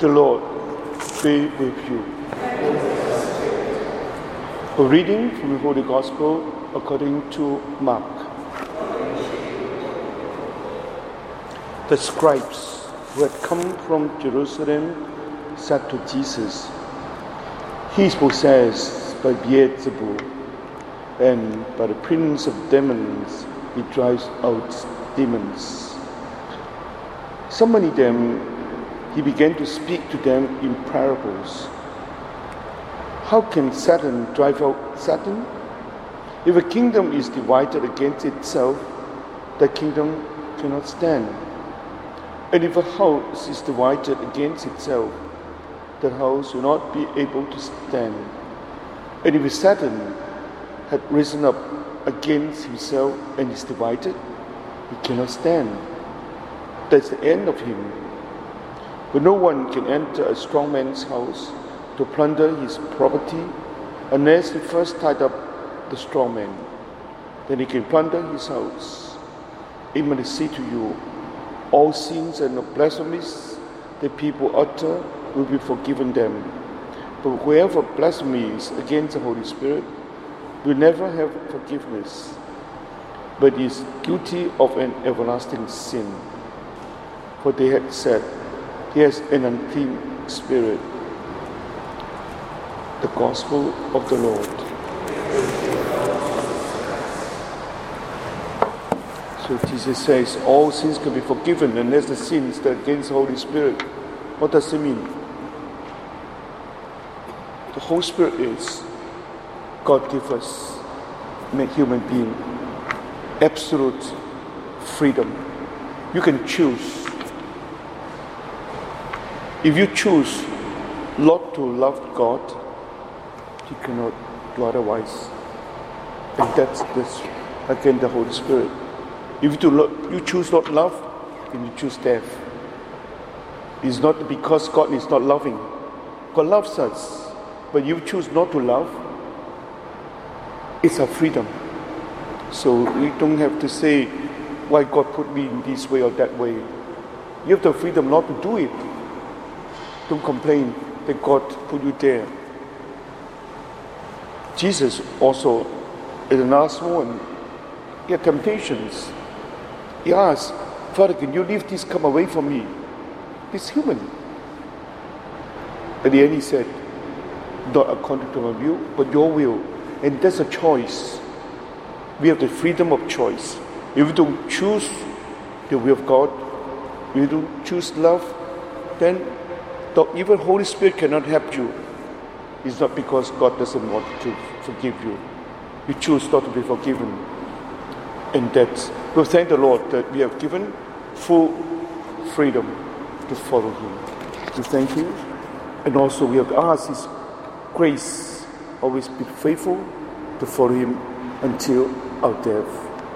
The Lord be with you. A reading from the Holy Gospel according to Mark. The scribes who had come from Jerusalem said to Jesus, "He is possessed by Beelzebul, and by the prince of demons he drives out demons." Summoning them, he began to speak to them in parables. "How can Satan drive out Satan? If a kingdom is divided against itself, that kingdom cannot stand. And if a house is divided against itself, that house will not be able to stand. And if Satan had risen up against himself and is divided, he cannot stand. That's the end of him. But no one can enter a strong man's house to plunder his property unless he first tied up the strong man. Then he can plunder his house. Amen, I say to you, all sins and blasphemies that people utter will be forgiven them. But whoever blasphemes against the Holy Spirit will never have forgiveness, but is guilty of an everlasting sin. For they had said, he has an unclean spirit." The Gospel of the Lord. So Jesus says all sins can be forgiven unless the sins that are against the Holy Spirit. What does it mean? The Holy Spirit is God gives us, make human being, absolute freedom. You can choose. If you choose not to love God, you cannot do otherwise. And that's again the Holy Spirit. If you choose not love, then you choose death. It's not because God is not loving. God loves us. But you choose not to love, it's a freedom. So we don't have to say why God put me in this way or that way. You have the freedom not to do it. Don't complain that God put you there. Jesus also, in the last one, he had temptations. He asked, "Father, can you leave this cup away from me?" He's human. At the end he said, "Not according to my will, but your will." And that's a choice. We have the freedom of choice. If we don't choose the will of God, if we don't choose love, then even Holy Spirit cannot help you. It's not because God doesn't want to forgive you. You choose not to be forgiven. And we thank the Lord that we have given full freedom to follow Him. We thank Him. And also we have asked His grace, always be faithful to follow Him until our death.